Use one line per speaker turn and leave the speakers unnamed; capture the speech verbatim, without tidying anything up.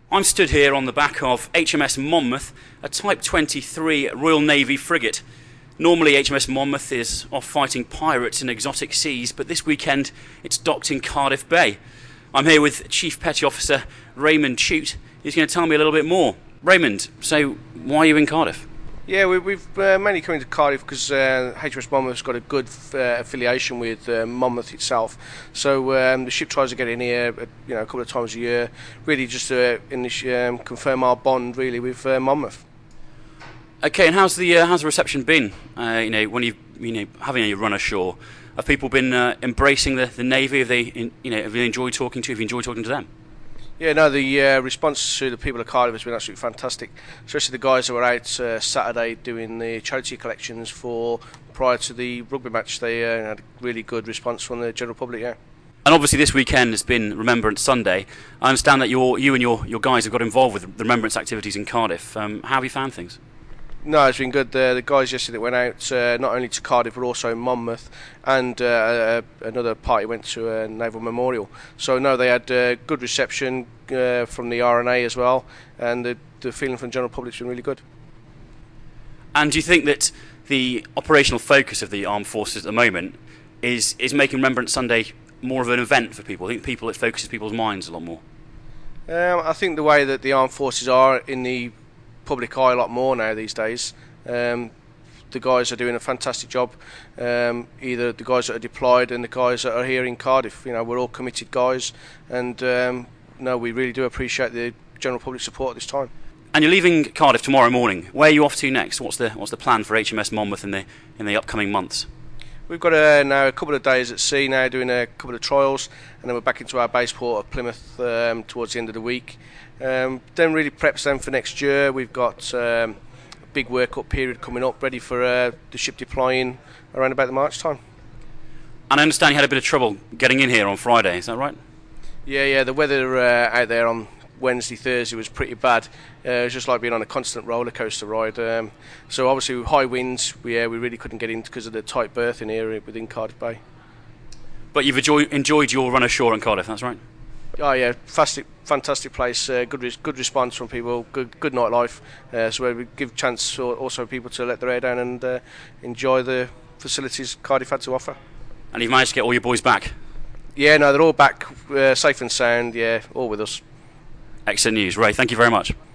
I'm stood here on the back of H M S Monmouth, a Type twenty-three Royal Navy frigate. Normally H M S Monmouth is off fighting pirates in exotic seas, but this weekend it's docked in Cardiff Bay. I'm here with Chief Petty Officer Raymond Chute. He's going to tell me a little bit more. Raymond, so why are you in Cardiff?
Yeah, we, we've uh, mainly come into Cardiff because uh, H M S Monmouth's got a good uh, affiliation with uh, Monmouth itself. So um, the ship tries to get in here, uh, you know, a couple of times a year, really just to uh, um, confirm our bond, really, with uh, Monmouth.
Okay, and how's the uh, how's the reception been? Uh, you know, when you you know having a run ashore, have people been uh, embracing the, the Navy? Have they in, you know have they enjoyed talking to? Have you enjoyed talking to them?
Yeah, no, the uh, response to the people of Cardiff has been absolutely fantastic, especially the guys that were out uh, Saturday doing the charity collections for prior to the rugby match. They uh, had a really good response from the general public, yeah.
And obviously this weekend has been Remembrance Sunday. I understand that you're, you and your, your guys have got involved with the Remembrance activities in Cardiff. Um, how have you found things?
No, it's been good. Uh, the guys yesterday went out uh, not only to Cardiff but also Monmouth, and uh, uh, another party went to a Naval Memorial. So no, they had uh, good reception uh, from the R N A as well, and the, the feeling from the general public's been really good.
And do you think that the operational focus of the armed forces at the moment is is making Remembrance Sunday more of an event for people? I think people it focuses people's minds a lot more.
Um, I think the way that the armed forces are in the public eye a lot more now these days. Um, the guys are doing a fantastic job. Um, either the guys that are deployed and the guys that are here in Cardiff. You know, we're all committed guys, and um, no, we really do appreciate the general public support at this time.
And you're leaving Cardiff tomorrow morning. Where are you off to next? What's the what's the plan for H M S Monmouth in the in the upcoming months?
We've got uh, now a couple of days at sea now, doing a couple of trials, and then we're back into our base port of Plymouth um, towards the end of the week. Um, then really preps them for next year. We've got um, a big work-up period coming up, ready for uh, the ship deploying around about the March time.
And I understand you had a bit of trouble getting in here on Friday, is that right?
Yeah, yeah. The weather uh, out there on Wednesday, Thursday was pretty bad. Uh, it was just like being on a constant roller coaster ride. Um, so obviously with high winds, we uh, we really couldn't get in because of the tight berth in here within Cardiff Bay.
But you've enjoy, enjoyed your run ashore in Cardiff, that's right?
Oh yeah, fantastic, fantastic place. Uh, good, res- good response from people. Good, good nightlife. Uh, so we give chance for also people to let their hair down and uh, enjoy the facilities Cardiff had to offer.
And you've managed to get all your boys back?
Yeah, no, they're all back, uh, safe and sound. Yeah, all with us.
Excellent news, Ray. Thank you very much.